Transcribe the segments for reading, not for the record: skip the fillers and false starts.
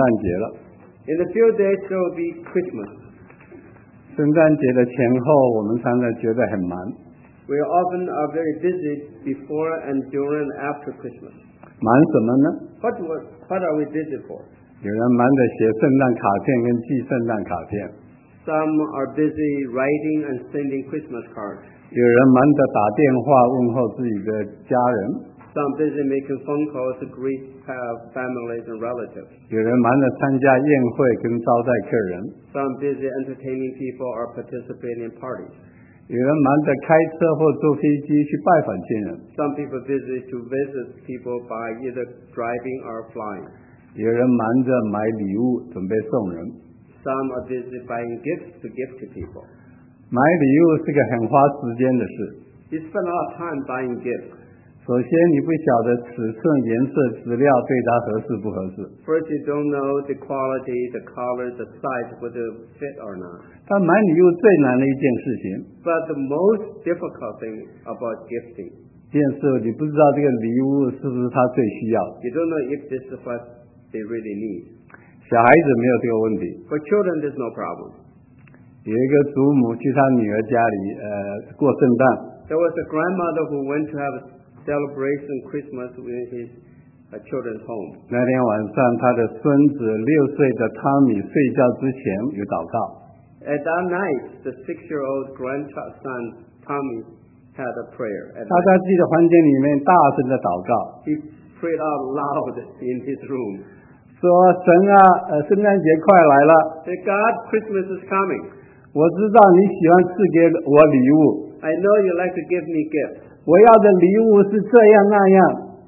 诞节了。 In a few days there will be Christmas. 圣诞节的前后，我们常常觉得很忙。 We often are very busy before and during and after Christmas. 忙什么呢？ What are we busy for? 有人忙着写圣诞卡片跟寄圣诞卡片， Some are busy writing and sending Christmas cards. 有人忙着打电话问候自己的家人， Some busy making phone calls to greet families and relatives. 有人忙着参加宴会跟招待客人， Some busy entertaining people or participating in parties. 有人忙着开车或坐飞机去拜访亲人， Some people busy to visit people by either driving or flying. 有人忙着买礼物准备送人。 Some are busy buying gifts to give to people. 买礼物是个很花时间的事。 You spend a lot of time buying gifts. 首先，你不晓得尺寸、颜色、质料对它合适不合适。 First, you don't know the quality, the color, the size, whether it fit or not. 但买礼物最难的一件事情， But the most difficult thing about gifting, 就是你不知道这个礼物是不是他最需要的。 you don't know if this is what they really need. 小孩子没有这个问题。 For children, there's no problem. 有一个祖母去他女儿家里过圣诞， There was a grandmother who went to have a celebration Christmas in his children's home. 那天晚上他的孙子6岁的汤米睡觉之前有祷告， At that night, the 6-year-old grandson Tommy had a prayer. 他在自己的房间里面大声的祷告， He prayed out loud in his room. 说神啊，圣诞节快来了， Say, God, Christmas is coming. 我知道你喜欢赐给我礼物， I know you like to give me gifts. 我要的礼物是这样那样，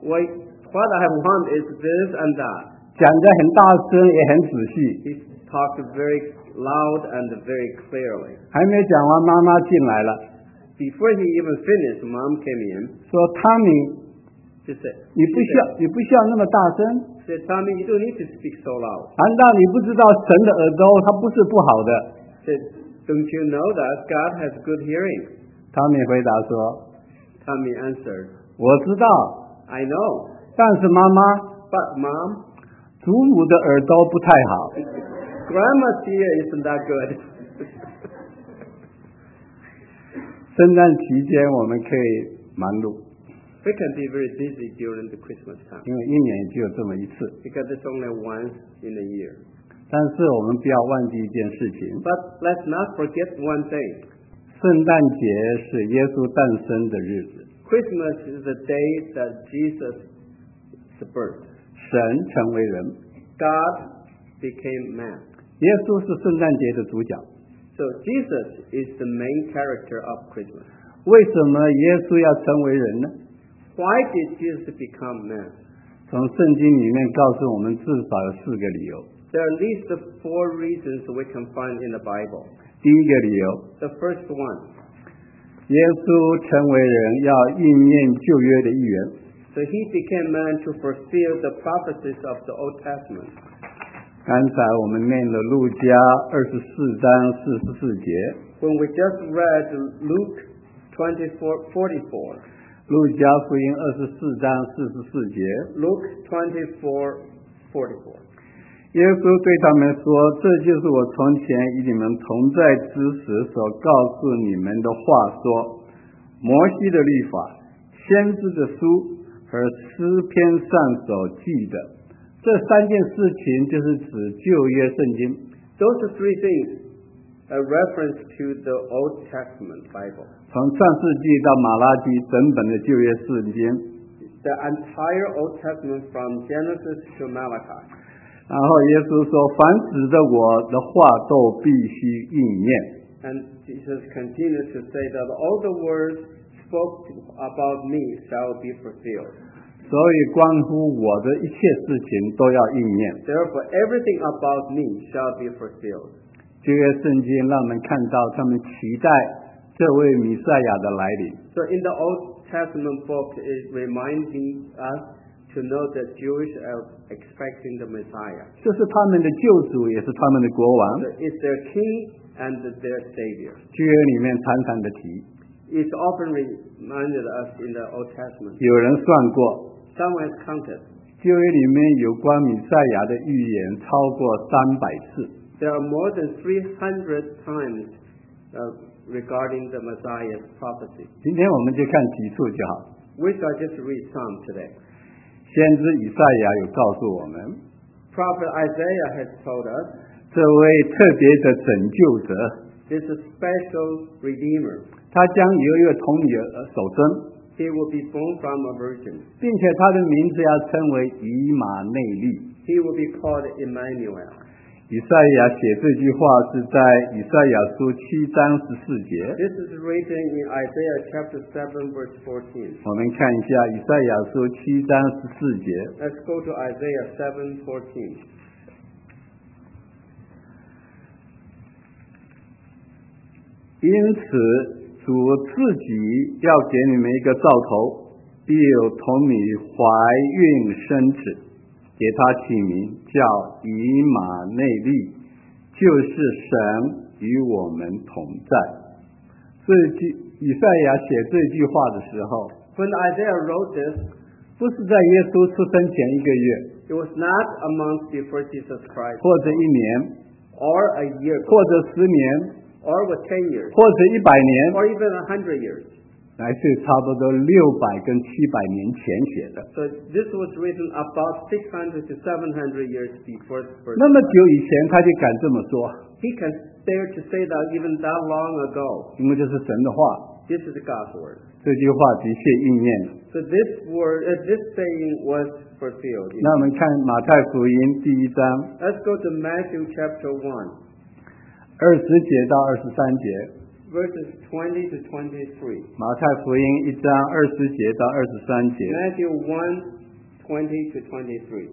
What I want is this and that. 讲得很大声也很仔细。 He talked very loud and very clearly. 还没讲完，妈妈进来了， Before he even finished, Mom came in. 说汤米， She said, 你不需要那么大声， Tommy, you don't need to speak so loud. 难道你不知道神的耳朵它不是不好的？ Said, don't you know that God has good hearing? 汤米回答说， Tommy answered, 我知道， I know. 但是妈妈， But Mom, 祖母的耳朵不太好。 Grandma's ear isn't that good. 圣诞期间我们可以忙碌， We can be very busy during the Christmas time 因为一年只有这么一次。 because it's only once in a year. 但是我们不要忘记一件事情， But let's not forget one thing. 圣诞节是耶稣诞生的日子， Christmas is the day that Jesus is birth. 神成为人， God became man. 耶稣是圣诞节的主角。 So Jesus is the main character of Christmas. 为什么耶稣要成为人呢？ Why did Jesus become man? 从圣经里面告诉我们至少有4个理由。 There are at least 4 reasons we can find in the Bible. 第一个理由， The first one, 耶稣成为人要应验旧约的预言。 so he became man to fulfill the prophecies of the Old Testament. 刚才我们念了路加24章44节， When we just read Luke 24:44, 路加福音24章44节， Luke 24:44. 耶稣对他们说：“这就是我从前与你们同在之时所告诉你们的话说，摩西的律法、先知的书和诗篇上所记的。”这3件事情就是指旧约圣经。 Those are 3 things, a reference to the Old Testament Bible. 从创世纪到马拉基，整本的旧约圣经。 The entire Old Testament from Genesis to Malachi. 然后耶稣说：“凡指着我的话都必须应验。” And Jesus continued to say that all the words spoke about me shall be fulfilled. 所以关乎我的一切事情都要应验。 Therefore, everything about me shall be fulfilled. 旧约圣经让我们看到他们期待这位弥赛亚的来临。 So in the Old Testament book, it reminding us to know that Jews are expecting the Messiah. 这是他们的救主，也是他们的国王。 So it's their king and their savior. 旧约里面常常的提， It's often reminded us in the Old Testament. 有人算过， Someone has counted. 旧约里面有关弥赛亚的预言超过300次。 There are more than 300 times regarding the Messiah's prophecy. 今天我们就看几处就好。 We shall just read some today. 先知以赛亚有告诉我们， Prophet Isaiah has told us 这位特别的拯救者， this is a special Redeemer. 他将有一个从你手生， He will be born from a virgin. 并且他的名字要称为以马内利。 He will be called Emmanuel. 以赛亚写这句话是在以赛亚书7章14节。 This is written in Isaiah chapter 7 verse 14. 我们看一下以赛亚书7章14节。 Let's go to Isaiah 7:14. 因此主自己要给你们一个兆头，必有童女怀孕生子，给他起名叫以马内利，就是神与我们同在。以赛亚写这句话的时候， When Isaiah wrote this, 不是在耶稣出生前1个月， it was not a month before Jesus Christ, 或者1年， or a year, 或者10年， or with 10 years, 或者100年， or even 100 years. 乃是差不多600跟700年前写的。 So this was written about 600 to 700 years before the birth. 那么久以前他就敢这么说， He can dare to say that even that long ago. 因为这是神的话， This is God's word. 这句话的确应验了。 So this word, this saying was fulfilled. 那我们看马太福音第1章 Let's go to Matthew chapter 1, 20节到23节。 verses 20 to 23. 马太福音1章20节到23节。 Matthew 1, 20 to 23.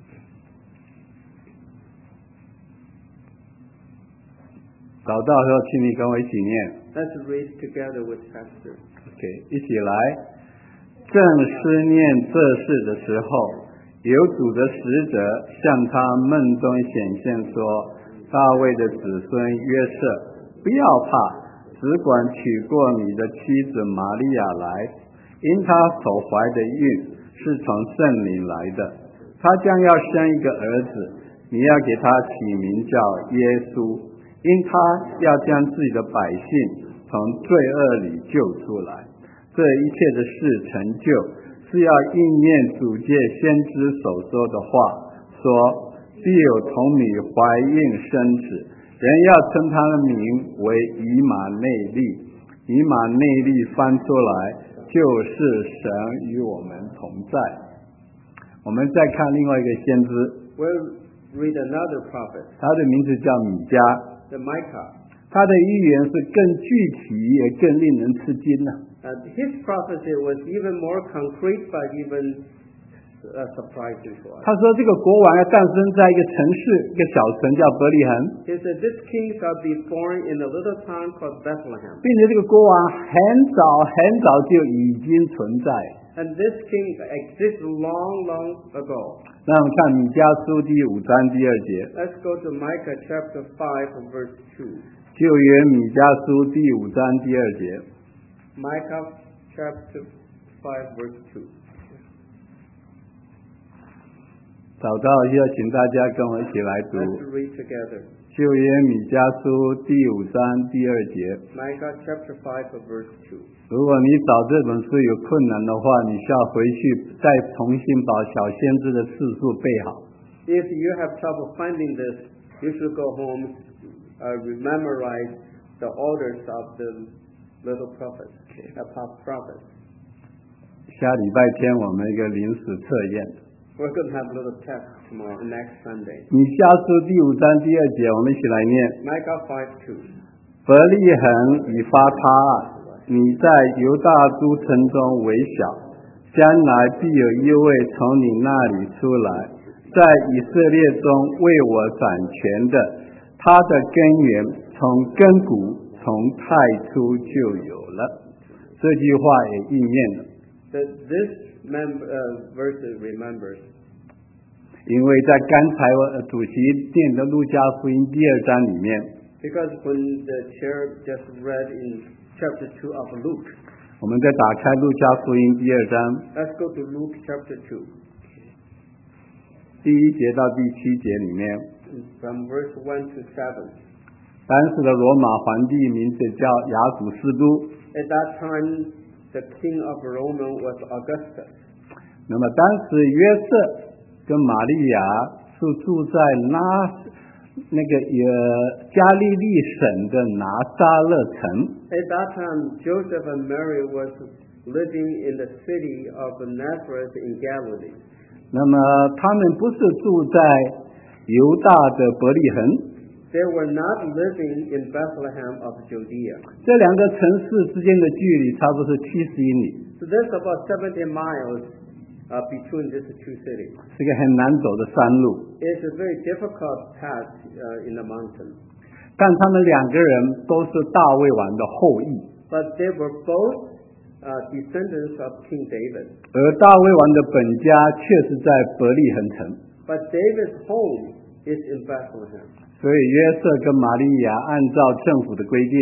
找到的时候，请你跟我一起念。 Let's read together with Pastor. OK， 一起来。正思念这事的时候，有主的使者向他梦中显现说：“大卫的子孙约瑟，不要怕，只管娶过你的妻子玛利亚来，因她所怀的孕是从圣灵来的。她将要生一个儿子，你要给他起名叫耶稣，因他要将自己的百姓从罪恶里救出来。这一切的事成就，是要应验主借先知所说的话，说必有童女怀孕生子，人要称他的名为以马内利。以马内利翻出来就是神与我们同在。我们再看另外一个先知， We'll read another prophet, 他的名字叫米迦， the Micah. 他的预言是更具体也更令人吃惊呢。 His prophecy was even more concrete, but even surprising to us. 他说这个国王要诞生在一个城市，一个小城叫伯利恒， He said, this king shall be born in a little town called Bethlehem. 并且这个国王很早就已经存在。 And this king exists long, long ago. 那我们看米迦书第5章第2节， Let's go to Micah chapter 5 verse 2. 旧约米迦书第5章第2节。 Micah chapter 5 verse 2. 找到要请大家跟我一起来读 Let's read together. 旧约米迦书第5章第2节。 Micah chapter 5 verse 2. 如果你找这本书有困难的话，你需要回去再重新把小先知的次数背好。 If you have trouble finding this, you should go home, memorize the orders of the little prophets, prophets. 下礼拜天我们一个临时测验。 We're going to have a little test tomorrow, next Sunday. 米迦书第5章第2节，我们一起来念。 Micah 5:2. 伯利恒以法他啊，你在犹大诸城中为小，将来必有一位从你那里出来，在以色列中为我掌权的，他的根源从亘古从太初就有了。这句话也应验了。 This verse remembers. 因为在刚才主席念的路加福音第2章里面， Because when the chair just read in chapter 2 of Luke, 我们再打开路加福音第2章， let's go to Luke chapter 2. 第1节到第7节里面， from verse 1 to 7. 当时的罗马皇帝名字叫亚古斯都。 At that time, the king of Rome was Augustus. 那么当时约瑟跟玛利亚是住在加利利省的拿撒勒城。 At that time, Joseph and Mary was living in the city of Nazareth in Galilee. 那么他们不是住在犹大的伯利恒， They were not living in Bethlehem of Judea. 这两个城市之间的距离差不多是70英里， So there's about 70 miles between these two cities. 是个很难走的山路。 It's a very difficult path in the mountain. 但他们两个人都是大卫王的后裔， But they were both descendants of King David. 而大卫王的本家却是在伯利恒城。 But David's home is in Bethlehem. 所以约瑟跟玛利亚按照政府的规定，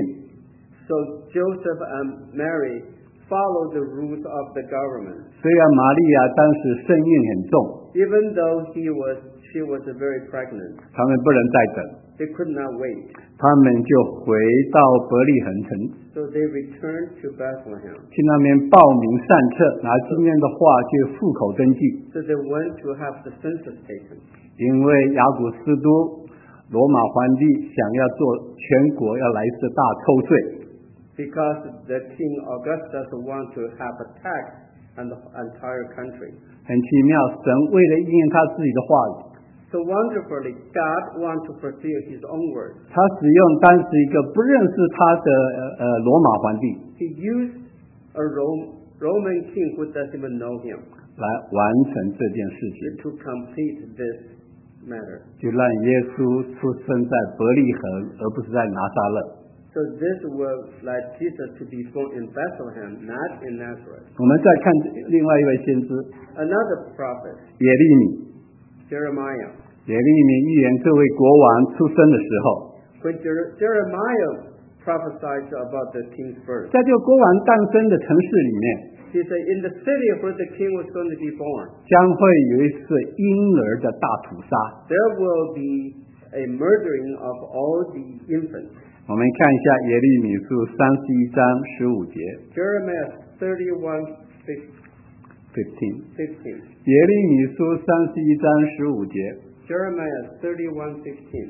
So Joseph and Mary followed the rules of the government. 虽然玛利亚当时身孕很重， Even though she was very pregnant, 他们不能再等， they could not wait. 他们就回到伯利恒城， So they returned to Bethlehem. 去那边报名上册，拿今天的话去户口登记。 So they went to have the census taken. 因为亚古斯都罗马皇帝想要做全国要来一次大抽税， Because the king Augustus wanted to have a tax on the entire country. 很奇妙，神为了应验他自己的话语， So wonderfully, God wanted to fulfill his own word. 他使用当时一个不认识他的罗马皇帝 He used a Roman king who doesn't even know him 来完成这件事情， to complete this matter. 就让耶稣出生在伯利恒，而不是在拿撒勒。 So this was like Jesus to be born in Bethlehem, not in Nazareth. 我们再看另外一位先知 Another prophet, 耶利米， Jeremiah. 耶利米预言这位国王出生的时候， When Jeremiah prophesied about the king's birth, 在这个国王诞生的城市里面， he said, in the city where the king was going to be born, 将会有一次婴儿的大屠杀。 there will be a murdering of all the infants. 我们看一下耶利米书31章15节 Jeremiah 31:15. 15。耶利米书31章15节， Jeremiah 31:15.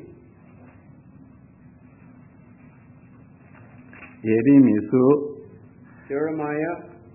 耶利米书 Jeremiah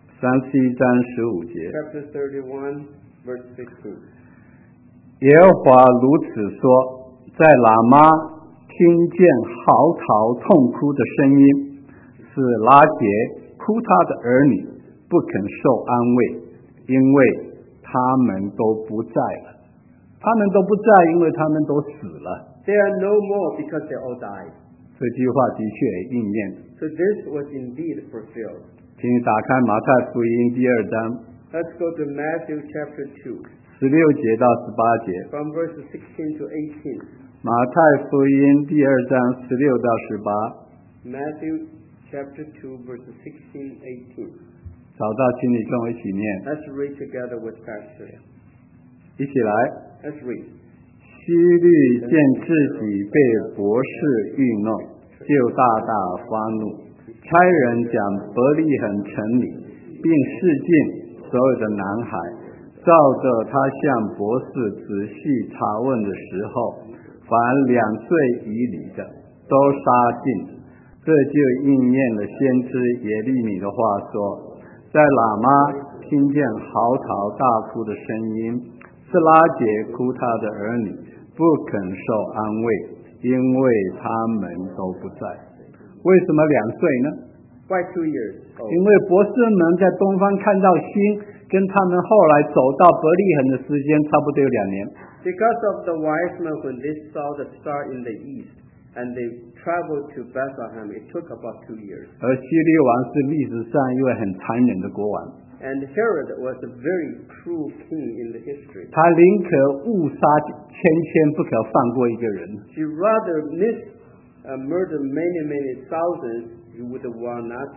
31章15节， chapter 31, verse 16. 耶和华如此说，在喇嘛听见嚎啕痛哭的声音，是拉结哭他的儿女不肯受安慰，因为他们都不在了。他们都不在，因为他们都死了。 They are no more because they all died. 这句话的确也应验。 So this was indeed fulfilled. 请你打开马太福音第2章 Let's go to Matthew chapter 2, 16节到18节。 from verses 16 to 18. 马太福音第2章16到18， Matthew chapter 2, verses 16, 18. 找到，请你跟我一起念， Let's read together with Pastor. 一起来。 Let's read. 希律见自己被博士愚弄，就大大发怒，差人将伯利恒城里，并示尽所有的男孩，照着他向博士仔细查问的时候，凡2岁以里的都杀尽。这就应验了先知耶利米的话说，在喇嘛听见嚎啕大哭的声音，是拉结哭他的儿女不肯受安慰，因为他们都不在。为什么2岁呢？ Why 2 years 因 old? 为博士们在东方看到星，跟他们后来走到伯利恒的时间差不多有2年。 Because of the wise men, when they saw the star in the east and they traveled to Bethlehem, it took about 2 years. 而希律王是历史上一位很残忍的国王， And Herod was a very cruel king in the history. 他宁可误杀千，不可放过一个人。 He rather murder many thousands. You would want not to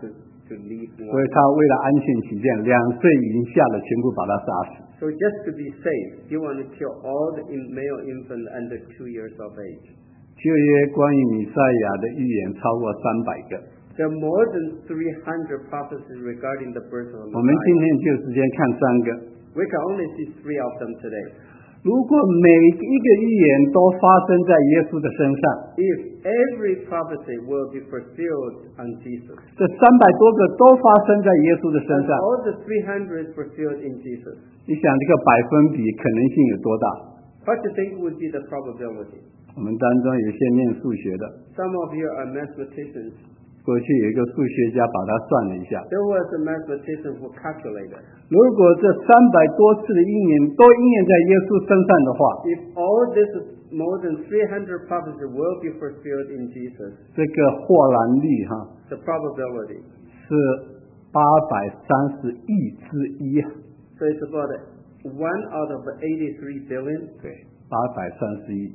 to lead 所以 one. 他为了安全起见，2岁以下的全部把他杀死。 So just to be safe, he wanted to kill all the male infants under 2 years of age. 旧约关于弥赛亚的预言超过300个， There are more than 300 prophecies regarding the birth of 我们今 Messiah. 天就时间看3个。 We can only see 3 of them today. 如果每一个预言都发生在耶稣的身上， If every prophecy will be fulfilled on Jesus, 这300多个都发生在耶稣的身 and 上， all the 300 fulfilled in Jesus, 你想这个百分比可能性有多大？ what do you think would be the probability? 我们当中有些念数学的， Some of you are mathematicians. 过去有一个数学家把它算了一下， There was a mathematician who calculated. 如果这300多次的应验都应验在耶稣身上的话， If all this more than 300 prophecies will be fulfilled in Jesus, 这个或然率 the probability. 是830亿之一。 So it's about 1 out of 83 billion. 对，830亿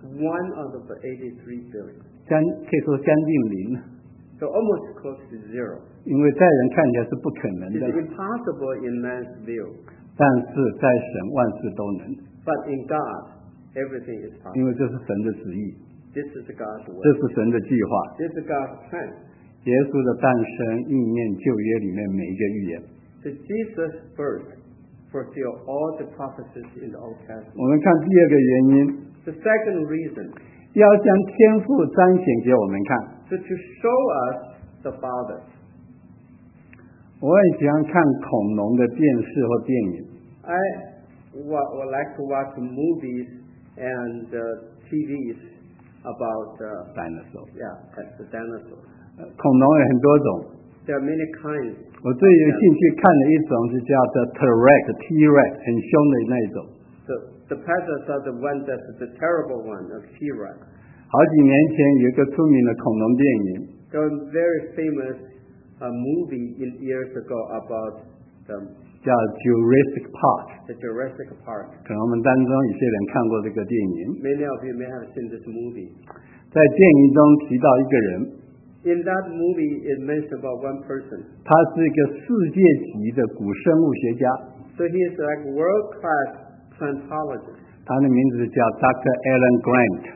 1 out of 83 billion. 可以说将近零， So almost close to zero. 因为在人看起来是不可能 It's 的， impossible in man's view. 但是在神万事都能， But in God, everything is 因 possible. 为这是神的旨意， This is God's 这 will. 是神的计划。 This is God's plan. 耶稣的诞生应验旧约里面每一个预言。 So Jesus' birth fulfilled all the prophecies in the Old Testament. 我们看第二个原因， The second reason, 要将天父彰显给我们看。 so to show us the Father. 我很喜欢看恐龙的电视或电影， I would like to watch movies and TVs about dinosaur， the dinosaurs. 恐龙有很多种， There are many kinds. 我最有兴趣看的一种是叫做 T-Rex， 很凶的那一种。 The predators are the one that's the terrible one, a T-Rex. 好几年前有一个出名的恐龙电影， There was a very famous movie years ago about 叫 Jurassic Park， the Jurassic Park. 可能我们当中有些人看过这个电影。 Many of you may have seen this movie. 在电影中提到一个人， In that movie, it mentioned about one person. 他是一个世界级的古生物学家， So he is like world-class paleontologist, 他的名字叫 Dr. Alan Grant。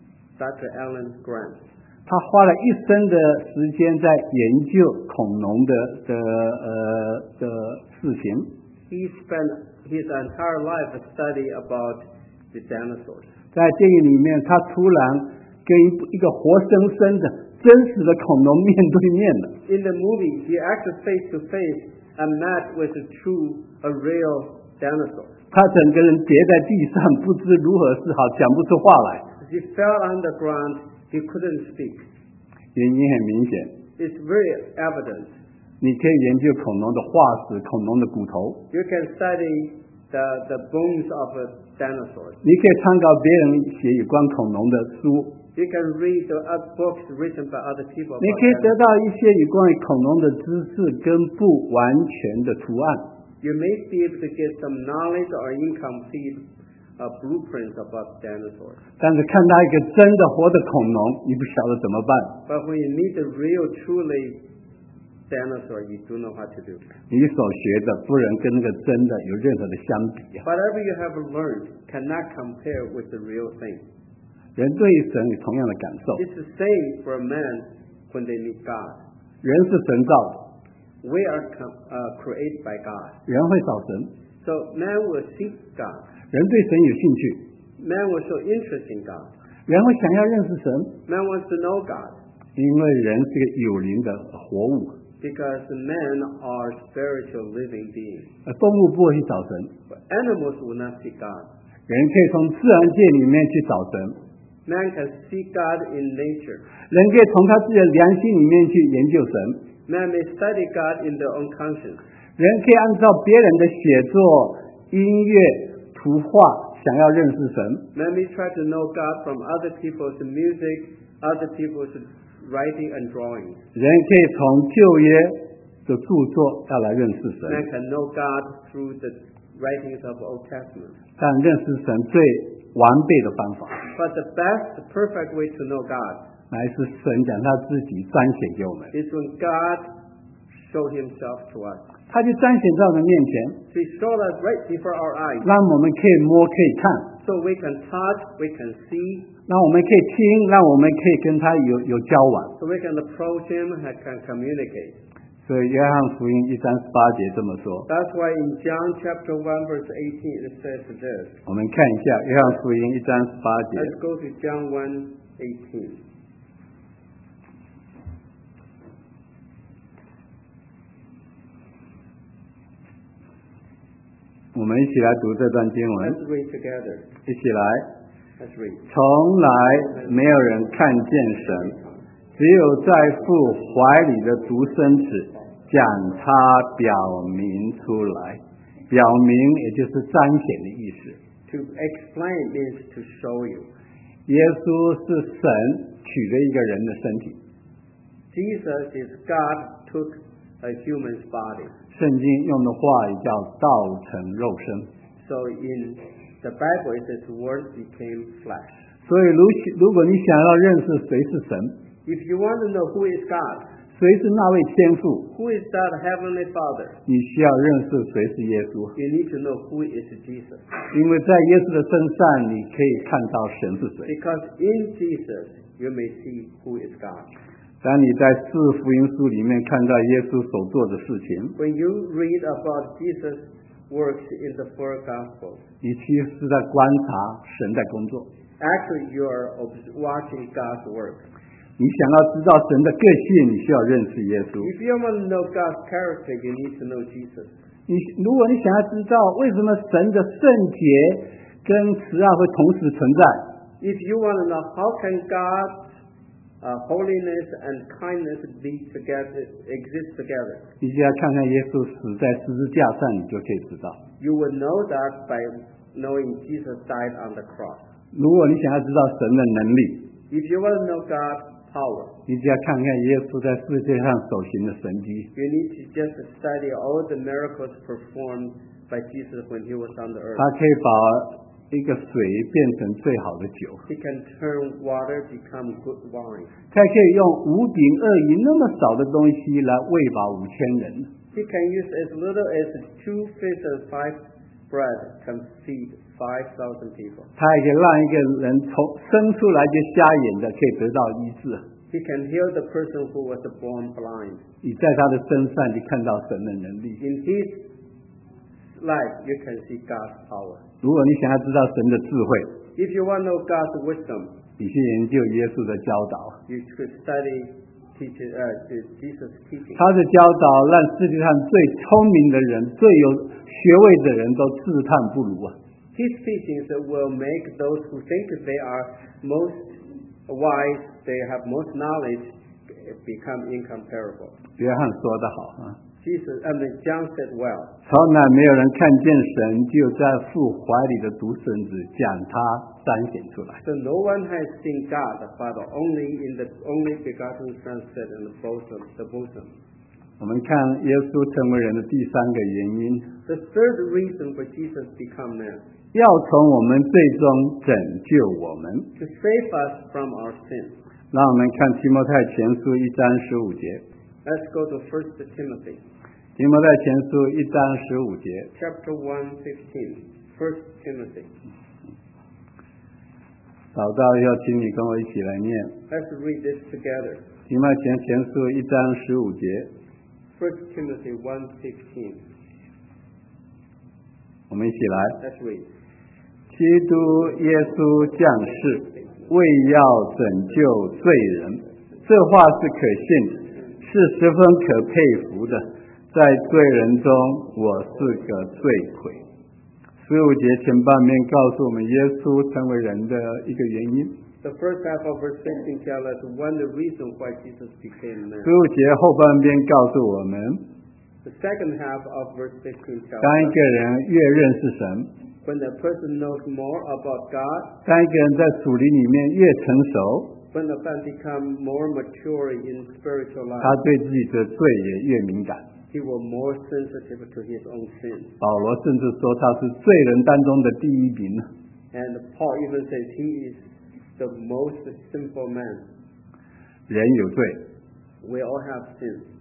Dr. Alan Grant. 他花了一生的时间在研究恐龙的事情。 He spent his entire life study about the dinosaurs. 在电影里面，他突然跟一个活生生的真实的恐龙面对面了。 In the movie, he acted face to face and met with a real dinosaur. 他整个人跌在地上，不知如何是好，讲不出话来。 He fell on the ground. He couldn't speak. 原因很明显， It's very evident. 你可以研究恐龙的化石、恐龙的骨头， You can study the bones of dinosaurs. 你可以参考别人写有关恐龙的书， You can read the books written by other people 你 about 可以得 dinosaurs. 到一些有关于恐龙的知识跟不完全的图案。 You may be able to get some knowledge or incomplete blueprints about dinosaurs. 但是看到一个真的活的恐龙，你不晓得怎么办。 But when you meet the real, truly dinosaur, you don't know what to do. 你所学的不能跟那个真的有任何的相比啊！ Whatever you have learned cannot compare with the real thing. 人对神有同样的感受， It's the same for man when they meet God. 人是神造的， We are created by God. 人会找神， So man will seek God. 人对神有兴趣， Man will show interest in God. 人会想要认识神， Man wants to know God 因为人是个有灵的活物。 because men are spiritual living beings. 动物不会去找神， But animals will not seek God. 人可以从自然界里面去找神， Man can seek God in nature. 人可以从他自己的良心里面去研究神， Man may study God in their own conscience. 人可以按照别人的写作、音乐、图画想要认识神。 Man may try to know God from other people's music, other people's writing and drawing. 人可以从旧约的著作要来认识 Man 神， can know God through the writings of the Old Testament. 但认识神最完备的方法， But the best, the perfect way to know God 乃是神将他自己彰显给我们。 is when God show himself to us. 他就彰显在我们面前， So he showed us right before our eyes. 让我们可以摸，可以看， So we can touch, we can see, 让我们可以听，让我们可以跟他有交往。 so we can approach him and can communicate. 所以约翰福音1章18节这么说。 That's why in John chapter 1 verse 18 it says this. 我们看一下约翰福音1章18节。 Let's go to John 1:18. 我们一起来读这段经文， Let's read together. 一起来。 Let's read. 从来没有人看见神，只有在父怀里的独生子将他表明出来。表明也就是彰显的意思。 To explain means to show you. 耶稣是神取了一个人的身体。 Jesus is God took a human's body. 圣经用的话语叫道成肉身。 So in the Bible it says word became flesh. 所以如果你想要认识谁是神， If you want to know who is God, 谁是那位天父， who is that heavenly Father, 你需要认识谁是耶稣。 you need to know who is Jesus. 因为在耶稣的身上，你可以看到神是谁。 Because in Jesus you may see who is God. 当你在四福音书里面看到耶稣所做的事情， When you read about Jesus' works in the four Gospels, 你其实是在观察神在工作。 actually you are watching God's work. 你想要知道神的个性，你需要认识耶稣。 If you want to know God's character, you need to know Jesus. 如果你想要知道为什么神的圣洁跟慈爱会同时存在， If you want to know how can God's holiness and kindness exist together, 你就要看看耶稣死在十字架上，你就可以知道。 you will know that by knowing Jesus died on the cross. 如果你想要知道神的能力， If you want to know God's power, 你只要看看耶稣在世界上所行的神迹。 you need to just study all the miracles performed by Jesus when he was on the earth. 他可以把一个水变成最好的酒， He can turn water become good wine. 他可以用5饼2鱼那么少的东西来喂饱5000人。 He can use as little as 2 fish and 5 bread can feed 5,000 people. 他也可以让一个人从生出来就瞎眼的可以得到医治。 He can heal the person who was born blind. 你在他的身上就看到神的能力。 In his life, you can see God's power. 如果你想要知道神的智慧， If you want to know God's wisdom, 你去研究耶稣的教导。 you should study Jesus' teaching. 他的教导让世界上最聪明的人、最有学位的人都自叹不如啊！ His teachings will make those who think they are most wise, they have most knowledge, become incomparable. 约翰说得好啊， John said well, 从来没有人看见神，只有在父怀里的独生子将他彰显出来。 so no one has seen God the Father, only in the only begotten Son set in the bosom. 我们看耶稣成为人的第3个原因， The third reason for Jesus become man, 要从我们罪中拯救我们。 to save us from our sins. 让我们看提摩太前书1章15节。 Let's go to 1 Timothy, 提摩太前书1章15节。 chapter 1:15. 1 Timothy. 找到要请你跟我一起来念。 Let's read this together. 提摩太前书1章15节。 1 Timothy 1:15. 我们一起来。 Let's read. 基督耶稣降世，为要拯救罪人。这话是可信的，是十分可佩服的。在罪人中，我是个罪魁。15节前半面告诉我们耶稣成为人的一个原因。 The first half of verse 15 tells us one the reason why Jesus became man. 15节后半边告诉我们， The second half of verse 15 tells 当一 us 个人越认识神， when a person knows more about God, 当一个人在属灵里面越成熟， when a man becomes more mature in spiritual 他 life, 对自己的罪也越敏感。 he will more sensitive to his own sins. 保罗甚至说他是罪人当中的第一名。 And Paul even says he is the most sinful man. 人有罪， We all have sins.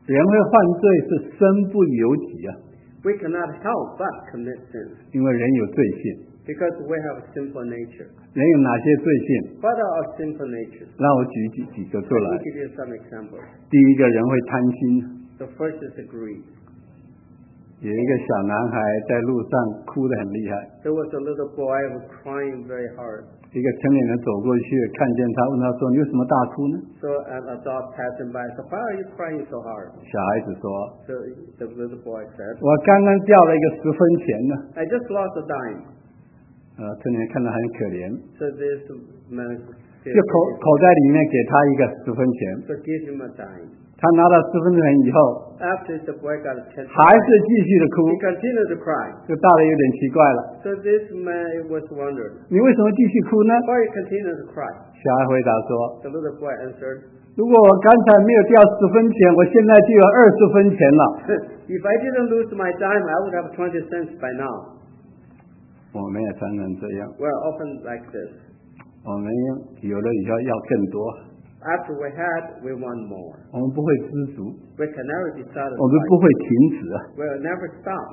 人会犯罪是身不由己啊， We cannot help but commit sin 因为人有罪性。 because we have a sinful nature. 人有哪些罪性？ What are our sinful natures? 让我举几个出 Let 来 me。give you some examples. 第一个人会贪心， The first is greed. 有一个小男孩在路上哭得很厉害， There was a little boy who was crying very hard. 一个成年人走过去看见他，问他说：“你为什么大哭呢 So an adult passing by said, "Why are you crying so hard?" ？”小孩子说 So the little boy said, 我刚刚掉了一个10分钱呢。 "I just lost a dime." 成年人看他很可怜， So this man 就口袋里面给他一个10分钱。 so give him a dime. 他拿到10分钱以后， After the boy got a 10 还是继续的哭， he continued to cry. 就大人有点奇怪了。 So this man was wondering, 你为什么继续哭呢？ why you continue to cry? 小孩回答说 The little boy answered, 如果我刚才没有掉10分钱，我现在就有20分钱了。 "If I didn't lose my dime, I would have 20 cents by now." 我们也常常这样， We're often like this. 我们有了以后要更多， After we had, we want more. 我们不会知足， We can never be 我们不 satisfied. 会停止。 We'll never stop.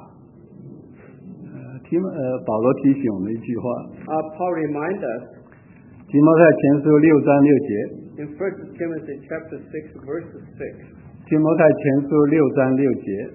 保罗提醒我们一句话， Paul reminds us 提摩太前书6章6节， in 1 Timothy chapter 6, verse 6. 提摩太前书6章6节，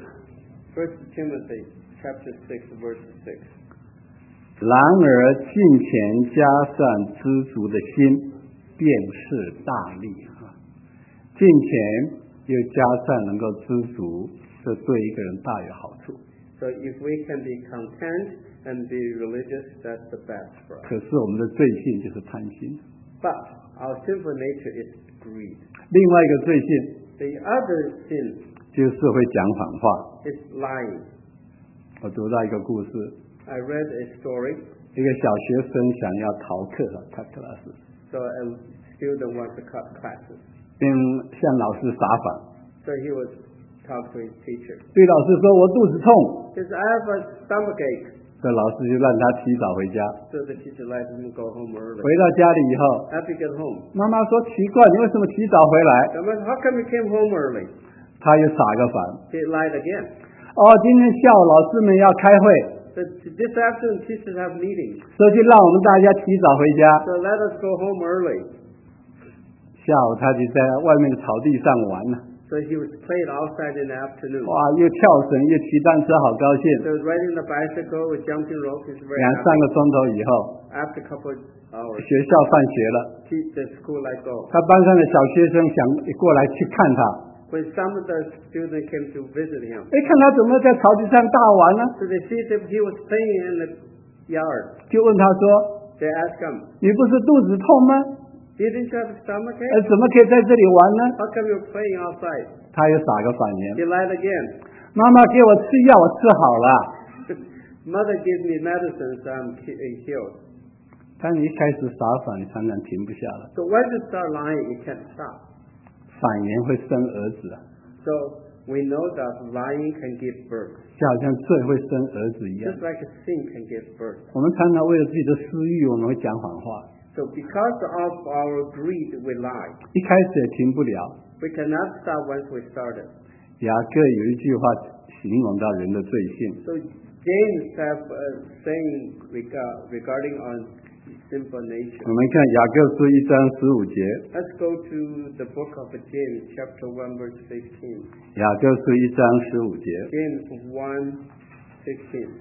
1 Timothy chapter 6, verse 6. 然而敬虔加上知足的心，便是大利啊！敬虔又加上能够知足，这对一个人大有好处。 So if we can be content and be religious, that's the best for us. 可是我们的罪性就是贪心。 But our sinful nature is greed. 另外一个罪性 The other sin 就是会讲谎话。 is lying. 我读到一个故事， I read a story. 一个小学生想要逃课cut class， So a student wants to cut classes. 并向老师撒谎， So he would talk to his teacher. 对老师说：“我肚子痛。 He says, "I have a stomachache." ” 这老师就让他提早回家。 So the teacher let him go home early. 回到家里以后， After he get home, 妈妈说：“奇怪，你为什么提早回来 the man, "How come you came home early?" ？” 他又撒个谎。 He lied again. 哦，今天下午老师们要开会， So this afternoon, teachers have meetings. 所以就让我们大家提早回家。 So let us go home early. 下午他就在外面的草地上玩了， So he was playing outside in the afternoon. 哇，又跳绳又骑单车，好高兴。 So he was riding the bicycle with jumping rope. He's very 3个 happy. 钟头以后， After a couple of hours, 学校放学了， the school let go. 他班上的小学生想过来去看他， When some of the students came to visit him, 看他怎么在草地上大玩呢？ so they see that he was playing in the yard. 就问他说 They asked him, ：“ 你不是肚子痛吗？ "Didn't you have a stomachache? 怎么可以在这里玩呢 How come you're playing outside?" 他又撒个谎言 He lied again. 妈妈给我吃药，我吃好了。 Mother gave me medicine, so I'm healed. 当你一开始撒谎，你常常停不下来。 So when you start lying, you can't stop. 谎言会生儿子， So we know that lying can give birth, 就好像罪会生儿子一样 just。like a sin can give birth. 我们常常为了自己的私欲，我们会讲谎话， So because of our greed, we lie. 一开始也停不了。 We cannot stop once we started. 雅各有一句话形容到人的罪性， So James have saying regarding on sinful nature. 我们看雅各书1章15节， Let's go to the book of James, chapter 1, verse 15. 雅各书1章15节， James 1:16.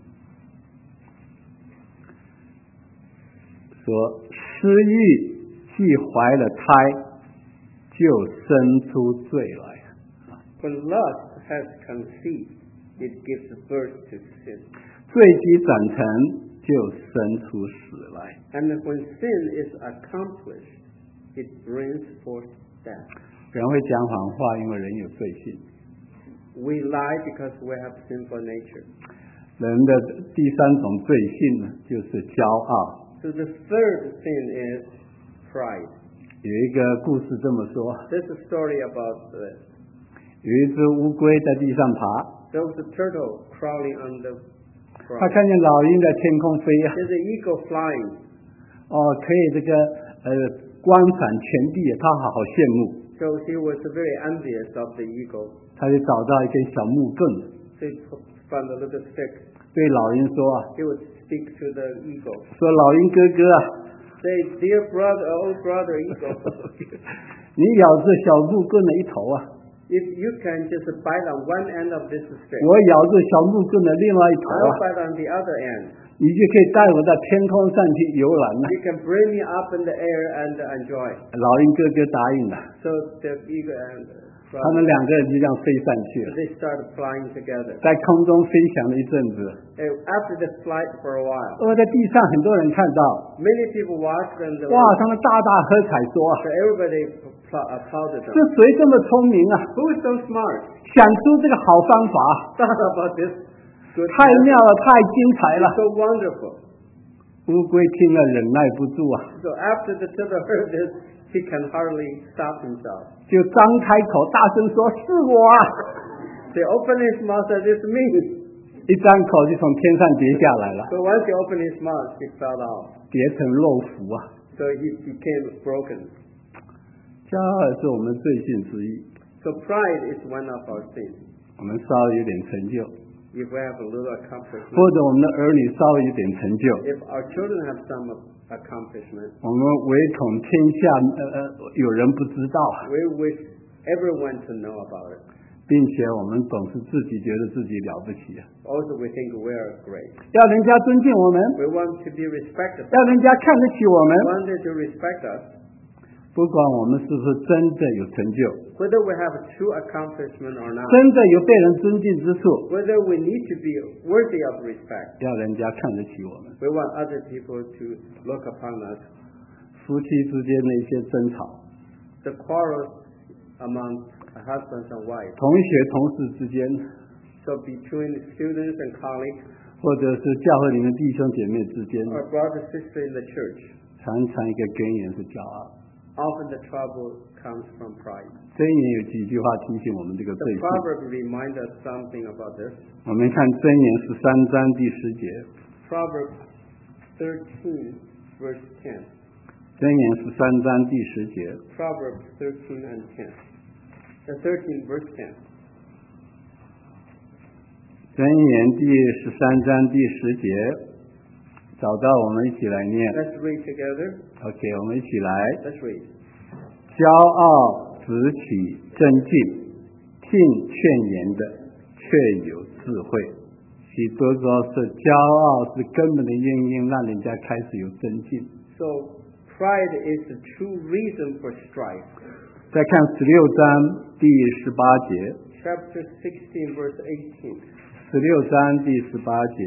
说私欲既怀了胎，就生出罪来。 When lust has conceived, it gives birth to sin. 罪既长成，就生出死来。 And when sin is accomplished, it brings forth death. 人会讲谎话，因为人有罪性。 We lie because we have sinful nature. 人的第3种罪性呢，就是骄傲。 So the third sin is pride. 有一个故事这么说： There's a story about this. 有一只乌龟在地上爬， There was a turtle crawling on the 他 ground. 看见老鹰在天空飞啊， There's an eagle flying. 可以这个观赏全地，他好羡慕。 So So he was very envious of the eagle. 他就找到一根小木棍， So he found a little stick. 对老鹰说啊， He would speak to the eagle. 说老鹰哥哥啊， Say, dear brother, old brother eagle, 你咬着小木棍的一头啊， if you can just bite on one end of this stick, 我咬着小木棍的另外一头 I'll 啊， bite on the other end. 你就可以带我到天空上去游览了。 You can bring me up in the air and enjoy. 老鹰哥哥答应了， So the eagle and 他们两个人就这样飞上去了， they started flying together. 在空中飞翔了一阵子。 After the flight for a while, 在地上很多人看到， many people watched and 哇，他们大大喝彩说啊， so everybody applauded 这 them. 谁这么聪明啊？ Who is so smart? 想出这个好方法， Thought about this. Good 太妙了，太精彩了 It's。so wonderful. 乌龟听了忍耐不住啊， So after the turtle heard this, he can hardly stop himself. 就张开口大声说：“是我啊 They opened his mouth and it's me. ！” 一张口就从天上跌下来了， So once he opened his mouth, he fell off. 跌成肉腐啊！ So he became broken. 骄傲是我们罪性之一， So pride is one of our sins. 我们稍微有点成就， If we have a little accomplishment, 或者我们的儿女稍微有点成就， if our children have some accomplishment, 我们唯恐天下有人不知道， we wish everyone to know about it. 并且我们总是自己觉得自己了不起啊， Also, we think we are great. 要人家尊敬我们， We want to be respected. 要人家看得起我们， We want them to respect us. 不管我们是不是真的有成就， Whether we have a true accomplishment or not, 真的有被人尊敬之处， whether we need to be worthy of respect, 要人家看得起我们。 we want other people to look upon us. 夫妻之间的一些争吵， The quarrels among husbands and wives, 同学同事之间， so between students and colleagues, 或者是教会里面弟兄姐妹之间， or brother sister in the church, 常常一个根源是骄傲。 often the trouble comes from pride. 箴言有几句话提醒我们这个 The 罪性。 proverb reminds us something about this. 我们看箴言13章第10节， Proverbs 13, verse 10. 箴言13章第10节， Proverbs 13 and 10. 13, verse 10. 箴言第13章第10节，找到我们一起来念。 Let's read together. OK， 我们一起来。 Let's read. 骄傲直起争竞，听劝言的却有智慧。许多时候是骄傲是根本的原因，让人家开始有争竞。 So, pride is the true reason for strife. 再看16章第18节， Chapter 16, verse 18. 16章第18节，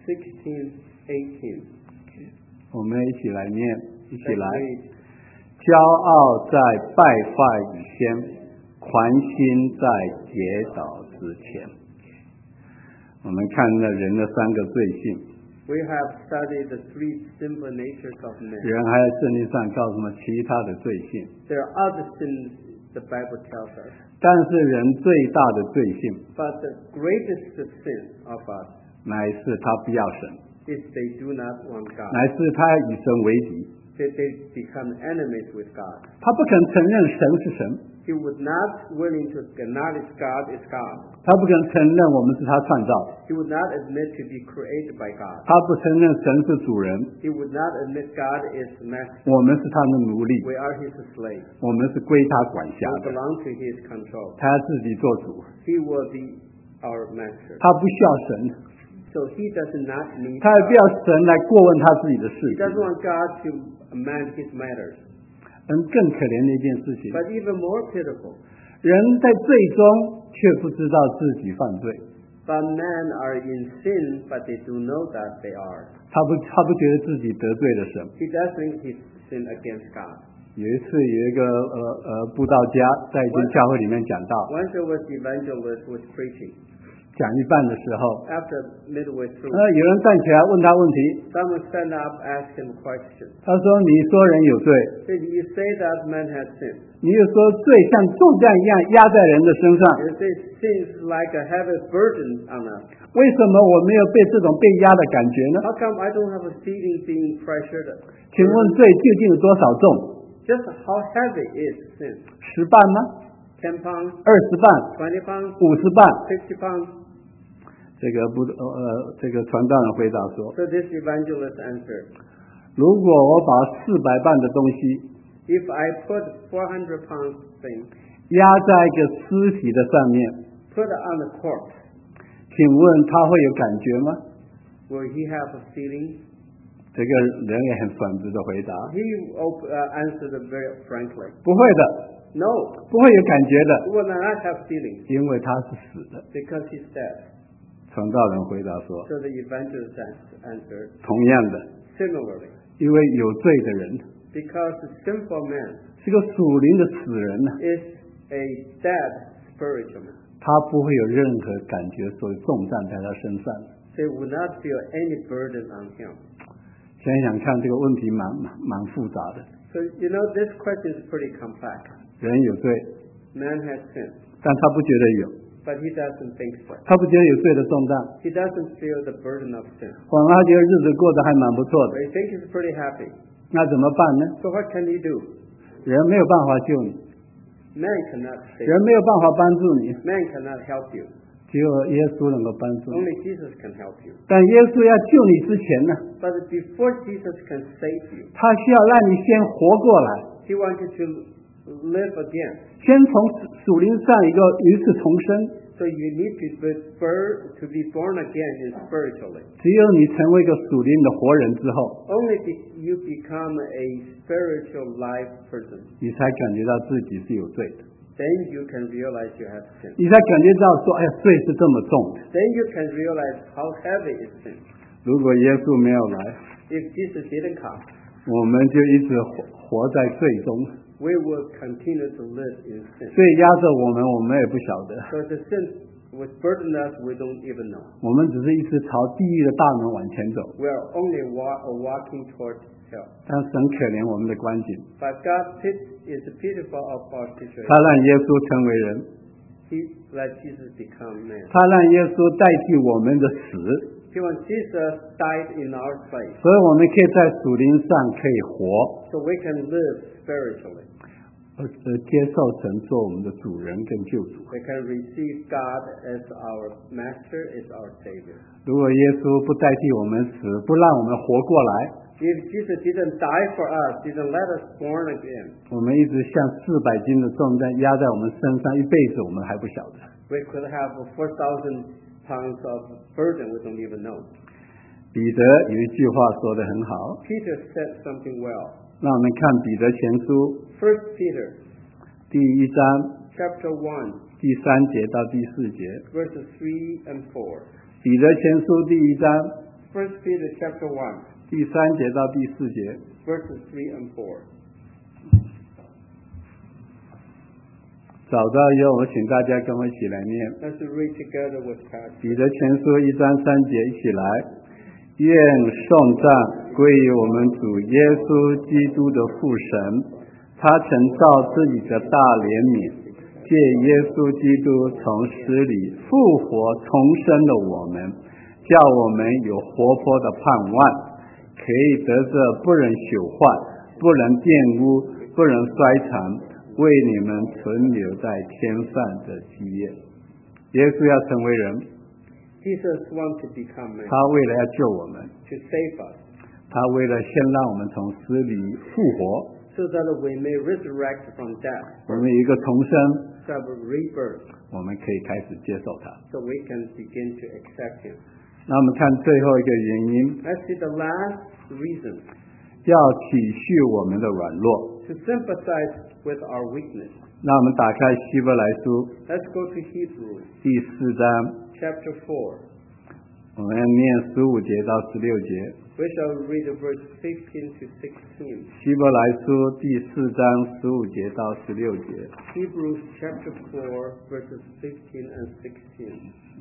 16, 18. 我们一起来念，一起 Let's 来。 read. 骄傲在败坏以先，狂心在跌倒之前。我们看了人的3个罪性， We have studied the three sinful natures of man. 人还有圣经上告诉我们其他的罪性， There are other sins the Bible tells us. 但是人最大的罪性 But the greatest sin of us 乃是他不要神， is they do not want God. 乃是他与神为敌， They become enemies with God. 他不肯承认神是神， He was not willing to acknowledge God is God. 他不肯承认我们是他创造， He would not admit to be created by God. 他不承认神是主人， He would not admit God is master. 我们是他的奴隶， We are his slave. 我们是归他管辖 We 的， belong to his control. 他要自己做主， He will be our master. 他不需要神， So he does not need 他也不 God. 要神来过问他自己的事 He 情。 doesn't want God to amend his matters. 更可怜的一件事情， But even more pitiful, 人在罪中却不知道自己犯罪， but men are in sin, but they do know that they are. 他不觉得自己得罪了神。 He does think he's sinned against God. 有一次有一个布道家在一间教会里面讲道， Once there was the evangelist was preaching. 讲一半的时候， After midway through, 有人站起来问他问题， someone stand up, asked him a question. 他说：“你说人有罪， Said, you say that man has sinned. 你又说罪像重担一样压在人的身上， You say sin is like a heavy burden on us. 为什么我没有被这种被压的感觉呢？ How come I don't have a feeling being pressured? 请问罪究竟有多少重？ just how heavy is sin? 10磅吗？ 10 pounds, 20磅、 20 pounds, 50磅？ 50 pounds? 这个传道人回答说， So this evangelist answered, 如果我把400磅的东西 if I put 400 pounds thing, 压在一个尸体的上面， put it on the corpse, 请问他会有感觉吗？ will he have a feeling? 这个人也很爽直的回答， He answered very frankly, 不会的， no, 不会有感觉的， he will not have feeling 因为他是死的。 because he's dead. 传道人回答说， So the evangelist answered, 同样的， similarly, 因为有罪的人 because the sinful man 是个属灵的死人呢， is a dead spiritual man. 他不会有任何感觉，所以重担在他身上。 They would not feel any burden on him. 想想看，这个问题蛮复杂的。 So, this question is pretty complex. 人有罪， Man has sinned, 但他不觉得有， but he doesn't think so. 他不觉得有罪的重担， He doesn't feel the burden of sin. 反而他觉得日子过得还蛮不错的 But。he thinks he's pretty happy. 那怎么办呢？ So what can he do? 人没有办法救你， Man cannot save 人 you. 没有办法帮助你， Man cannot help you. 只有耶稣能够帮助你。 Only Jesus can help you. 但耶稣要救你之前呢， But before Jesus can save you, 他需要让你先活过来， he wants you to live again. 先从属灵上一次重生。 So you need to be born again spiritually. 只有你成为一个属灵的活人之后， Only you become a spiritual life person, 你才感觉到自己是有罪的， then you can realize you have sin. 你才感觉到说，哎呀，罪是这么重的。 Then you can realize how heavy is sin. 如果耶稣没有来， If Jesus didn't come, 我们就一直活在罪中， we will continue to live in sin. 罪压着我们，我们也不晓得， So the sin would burden us, we don't even know. 我们只是一直朝地狱的大门往前走。 We are only walking towards hell. 但神可怜我们的光景， But God is pitiful of our situation. 他让耶稣成为人， He let Jesus become man. 他让耶稣代替我们的死， He wants Jesus died in our place, 所以我们可以在属灵上可以活， so we can live spiritually. 接受神做我们的主人跟救主。 We can receive God as our master, as our savior. 如果耶稣不代替我们死，不让我们活过来， If Jesus didn't die for us, didn't let us born again, 我们一直像400斤的重担压在我们身上，一辈子我们还不晓得。 we could have 4,000 pounds of burden we don't even know. 彼得有一句话说得很好， Peter said something well. 让我们看彼得前书 1 Peter 第1章 chapter 1, 第3节到第4节。 verses 3 and 4. 彼得前书第1章 1 Peter chapter 1, 第3节到第4节。 verses 3 and 4. 找到以后，我请大家跟我一起来念 Let's read together with Pastor. 彼得前书1章3节，一起来。愿颂赞归于我们主耶稣基督的父神，他曾照自己的大怜悯，借耶稣基督从死里复活重生了我们，叫我们有活泼的盼望，可以得着不能朽坏、不能玷污、不能衰残，为你们存留在天上的基业。耶稣要成为人， Jesus wants to become man 他为了要救我们， to save us, 他为了先让我们从死里复活， so that we may resurrect from death, 我们有一个重生， to have a rebirth, 我们可以开始接受他。 so we can begin to accept him. 那我们看最后一个原因， Let's see the last reason, 要体恤我们的软弱。 to sympathize with our weakness. 那我们打开希伯来书 Let's go to Hebrews 第4章， chapter 4. 我们要念15节到16节。 We shall read verse 15 to 16. 希伯来书第4章15节到16节。 Hebrews chapter 4, verses 15 and 16.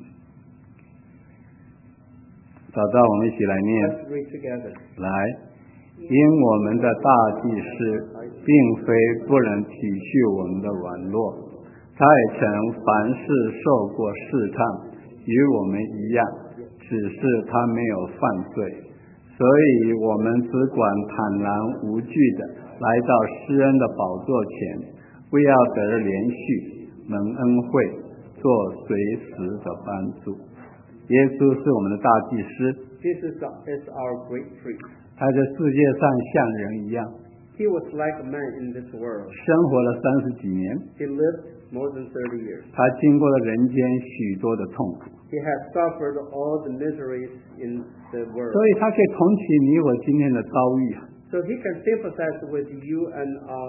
找到我们一起来念。 Let's read together. 来，因我们的大祭司并非不能体恤我们的软弱，他也曾凡事受过试探，与我们一样，只是他没有犯罪。所以我们只管坦然无惧的来到施恩的宝座前，为要得连续蒙恩惠，做随时的帮助。耶稣是我们的大祭司， Jesus is our great priest. 他在世界上像人一样， He was like a man in this world. 生活了30几年， He lived more than 30 years. 他经过了人间许多的痛苦， He has suffered all the miseries in the world. 所以他可以同情你我今天的遭遇。 So he can sympathize with you and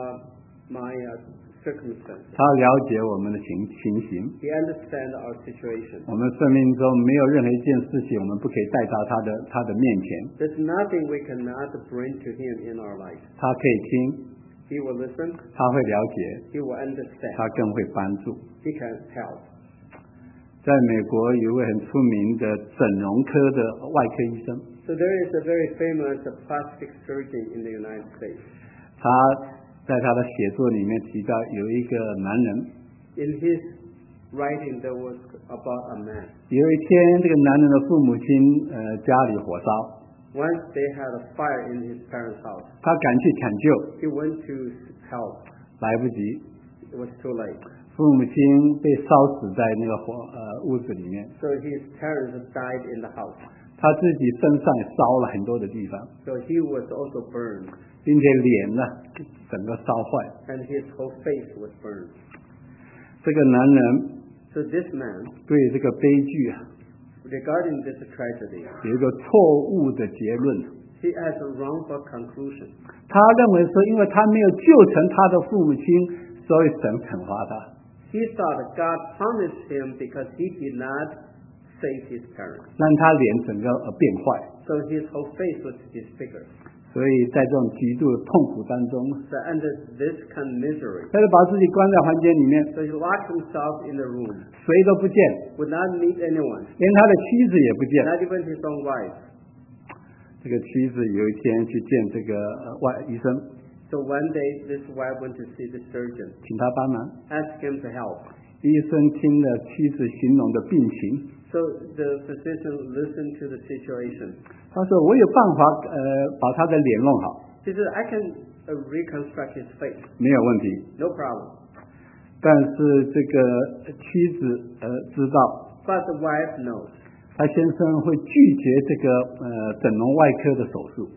my circumstances. 他了解我们的情形， He understands our situation. 我们生命中没有任何一件事情我们不可以带到他的面前。 There's nothing we cannot bring to him in our life. 他可以听， He will listen. 他会了解， He will understand. 他更会帮助。 He can help. 在美国有一位很出名的整容科的外科医生， So there is a very famous plastic surgeon in the United States. 他在他的写作里面提到有一个男人， In his writing, there was about a man. 有一天这个男人的父母亲家里火烧， Once they had a fire in his parents' house. 他赶去抢救， He went to help. 来不及， It was too late. 父母亲被烧死在那个屋子里面， So his parents died in the house. 他自己身上也烧了很多的地方， So he was also burned. 并且脸呢整个烧坏。 And his whole face was burned. 这个男人 So this man, 对这个悲剧 regarding this tragedy, 有一个错误的结论， he has a wrongful conclusion. 他认为说，因为他没有救成他的父母亲，所以神惩罚他。 He thought God punished him because he did not save his parents. 让他脸整个变坏， So his whole face was disfigured. 所以在这种极度的痛苦当中， So under this kind of misery, 他就把自己关在房间里面， so he locked himself in the room, 谁都不见， would not meet anyone, 连他的妻子也不见。 not even his own wife. 这个妻子有一天去见这个医生， So one day, this wife went to see the surgeon, 请他帮忙。 asked him to help. 医生听了妻子形容的病情， So the physician listened to the situation. 他说：“我有办法，把他的脸弄好， He said, I can reconstruct his face, 没有问题。 no problem. 但是这个妻子知道， But the wife knows. 他先生会拒绝这个整容外科的手术，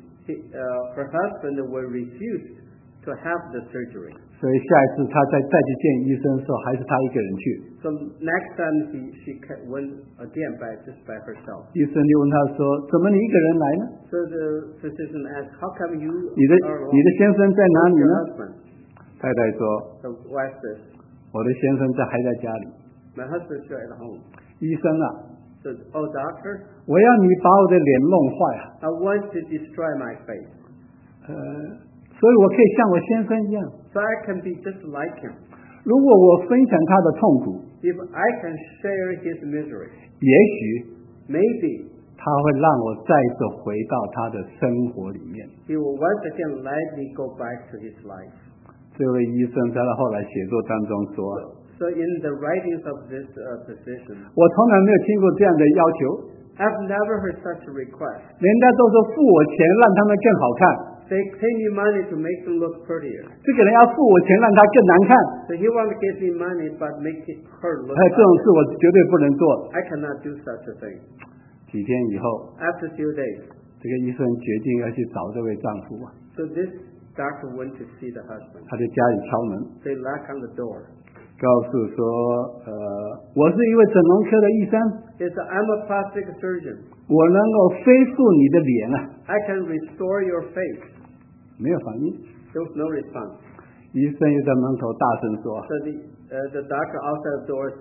Her husband will refuse to have the surgery. 所以下一次他再去见医生的时候，还是他一个人去。 So next time she went again just by herself. 医生就问他说：‘怎么你一个人来呢？ So the physician asked, how come you 你的 are alone? 先生在哪里 Your 呢 husband?？’ 太太说 The wife says,：‘ 我的先生还在家里。 my husband's still at home. 医生啊， So, oh doctor, 我要你把我的脸弄坏啊， I want to destroy my face. 所以我可以像我先生一样。 So I can be just like him. 如果我分享他的痛苦， If I can share his misery, 也许 maybe 他会让我再次回到他的生活里面。’ he will once again let me go back to his life. 这位医生在他后来写作当中说。 So in the writings of this physician, 我从来没有听过这样的要求， I've never heard such a request. 人家都说付我钱让他们更好看， They pay me money to make them look prettier. 这个人要付我钱让他更难看， So he wants to give me money but make her look 这种事 ugly. 我绝对不能做。 I cannot do such a thing. 几天以后， After a few days, 这个医生决定要去找这位丈夫啊， so this doctor went to see the husband. 他在家里敲门， They knock on the door. 告诉说，我是一位整容科的医生， He said, I'm a plastic surgeon. 我能够恢复你的脸啊， I can restore your face. 没有反应。 There was no response. 医生又在门口大声说 So the doctor outside the door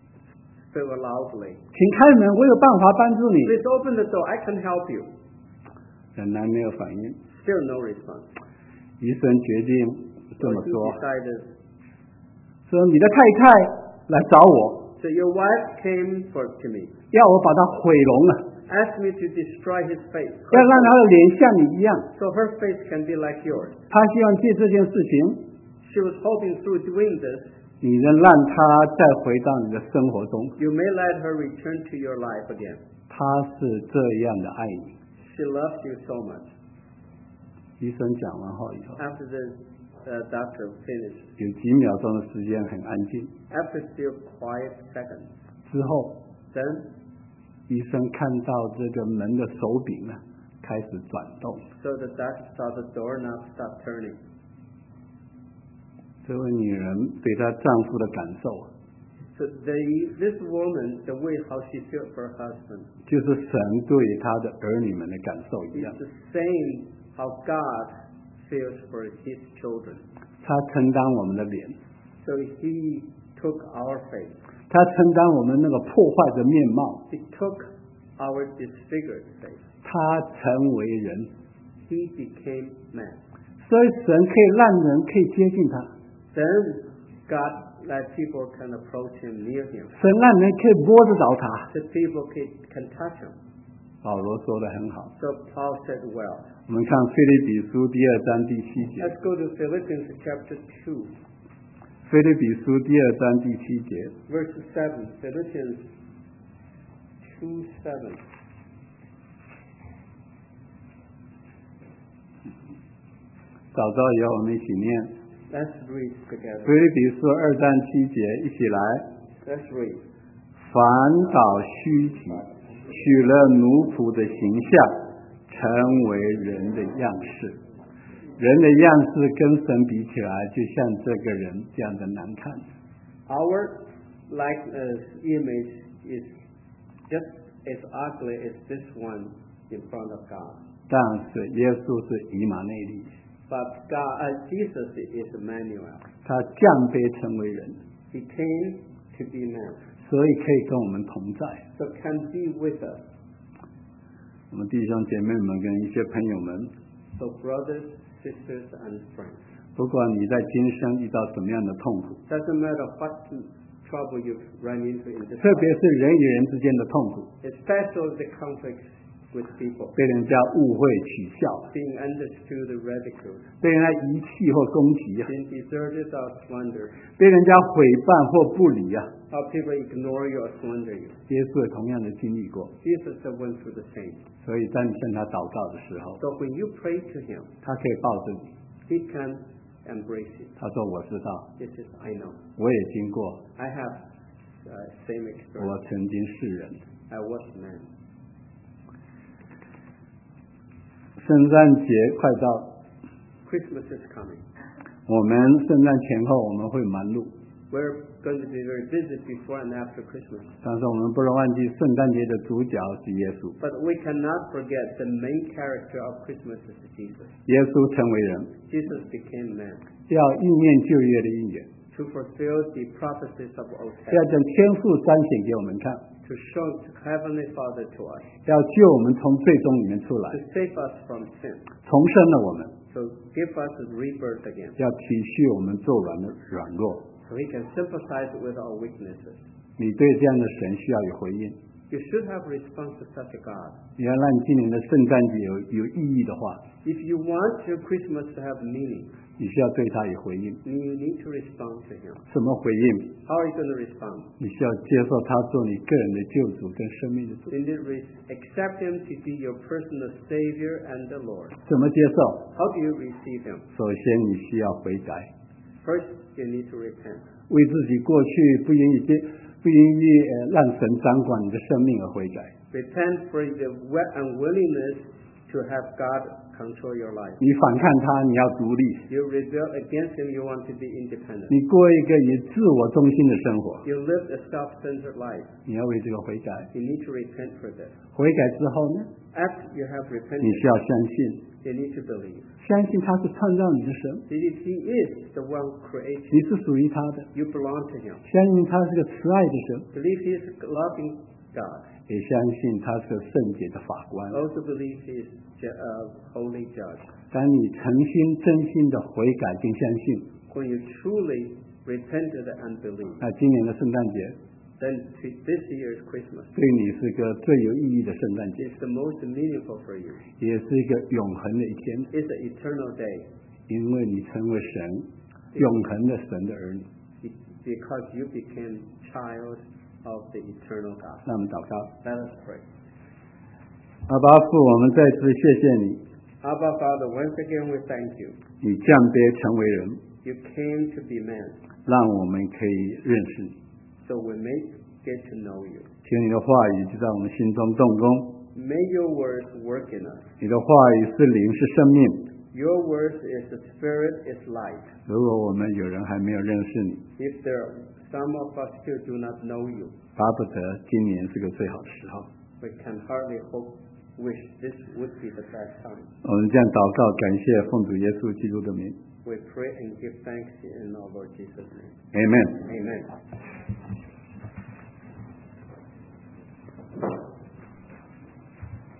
said loudly, 请开门，我有办法帮助你。 please open the door. I can help you. 仍然没有反应， Still no response. 医生决定这 So 么 he 说。 decided, 说你的太太来找我， so your wife came to me, 要我把她毁容了， asked me to destroy his face, 要让她的脸像你一样。 so her face can be like yours. 她希望借这件事情， She was hoping through doing this, 你能让她再回到你的生活中。 you may let her return to your life again. 她是这样的爱你。 She loves you so much. 医生讲完话以后， After the doctor finished, 有几秒钟的时间很安静， after few quiet seconds, 之后 then 医生看到这个门的手柄呢开始转动， so the doctor saw the doorknob start turning. 这位女人对她丈夫的感受 So this woman, the way how she felt for her husband, 就是神对他的儿女们的感受一 is 样， the same how God feels for his children. 他承担我们的脸， So he took our face. 他承担我们那个破坏的面貌， He took our disfigured face. 他成为人， He became man. 所以神可以让人可以接近他， Then God let people can approach him, near him. 神让人可以摸得着他。 The people can touch him. 保罗说得很好， So Paul said, well, 我们看腓立比书第2章第7节， let's go to Philippians chapter 2, 腓立比书第2章第7节， verse 7. Philippians 2:7. 找到以后我们一起念， Let's read 腓 together. 立比书2章7节，一起来。 Let's read. 反倒虚体，取了奴仆的形象，成为人的样式。人的样式跟神比起来，就像这个人这样的难看。 Our likeness image is just as ugly as this one in front of God. 但是耶稣是以马内利， But Jesus is Emmanuel. 他降卑成为人， He came to be man. 所以可以跟我们同在。 So can be with us. 我们弟兄姐妹们跟一些朋友们， So brothers, sisters, and friends. 不管你在今生遇到什么样的痛苦， Doesn't matter what trouble you've run into in this 特别 life. 是人与人之间的痛苦， Especially the conflicts with people. 被人家误会、取笑， Being understood, ridiculed. 被人家遗弃或攻击， Being deserted or slandered. 被人家毁谤或不理啊。 How people ignore you or slander you. 耶稣也同样的经历过， Jesus went through the same. 所以当你向他祷告的时候， So when you pray to him, 他可以抱着你。 he can embrace you. 他说：“我知道， He says, I know. 我也经过， I have same 我 experience. 曾经是人。” I was man. 圣诞节快到， Christmas is coming. 我们圣诞前后我们会忙碌， We're going to be very busy before and after Christmas. 但是我们不能忘记圣诞节的主角是耶稣。 But we cannot forget the main character of Christmas is Jesus. 耶稣成为人， Jesus became man 要应验旧约的应许， to fulfill the prophecies of Old 要 Testament, 将天父彰显给我们看， to show to Heavenly Father to us, 要救我们从最终里面出来 to，save us from sin, 重生了我们， to give us a rebirth again, 要体恤我们做软的软弱。 so He can sympathize with our weaknesses. 你对这样的神需要有回应。 You should have response to such a God. 你要让今年的圣诞节有意义的话， If you want your Christmas to have meaning, 你需要对他有回应。 then you need to respond to Him. 什么回应？ How are you going to respond? 你需要接受他做你个人的救主跟生命的主。 You need to accept Him to be your personal Savior and the Lord. 怎么接受？ How do you receive Him? 首先你需要悔改， First, you need to repent. 为自己过去不愿意让神掌管你的生命而悔改。 Repent for the unwillingness to have God control your life. 你反抗他，你要独立， You rebel against Him, you want to be independent. 你过一个以自我中心的生活， You live a self-centered life. 你要为这个悔改。 You need to repent for this. 悔改之后呢， After you have 你 repented, 需要相信， you need to believe. 相信他是创造你的神， Believe He is the one who created you. 你是属于他的， You belong to Him. 相信他是个慈爱的神， Believe He is a loving God. 也相信他是个圣洁的法官。 Also believe He is a holy judge. 当你诚心真心的悔改并相信， When you truly repented and believed, 那今年的圣诞节 then this year's Christmas 对你是个最有意义的圣诞节， is the most meaningful for you. 也是一个永恒的一天， It's an eternal day 因为你成为神永恒的神的儿女。 because you became child of the eternal God. 那我们祷告， Let us pray. 阿爸父，我们再次谢谢你， Abba Father, once again we thank you. 你降卑成为人， You came to be man, 让我们可以认识你。 so we may get to know you. 请你的话语就在我们心中动工。 May your words work in us. 你的话语是灵，是生命。 Your words is the spirit, is light. 如果我们有人还没有认识你， If there some of us still do not know you, 巴不得今年是个最好的时候。 we can hardly wish this would be the best time. 我们这样祷告，感谢奉主耶稣基督的名。 We pray and give thanks in our Lord Jesus' name. Amen。 Amen.